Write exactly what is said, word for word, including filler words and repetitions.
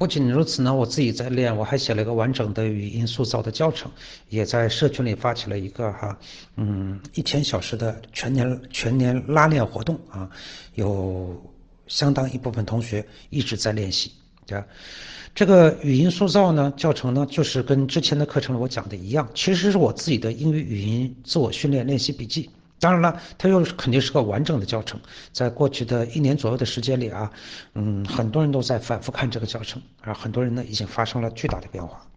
不仅如此呢，我自己在练，我还写了一个完整的语音塑造的教程，也在社群里发起了一个哈，嗯，一千小时的全年全年拉练活动啊，有相当一部分同学一直在练习，对吧？这个语音塑造呢，教程呢，就是跟之前的课程我讲的一样，其实是我自己的英语语音自我训练练习笔记。当然了，它又肯定是个完整的教程。在过去的一年左右的时间里啊，嗯，很多人都在反复看这个教程，而很多人呢已经发生了巨大的变化。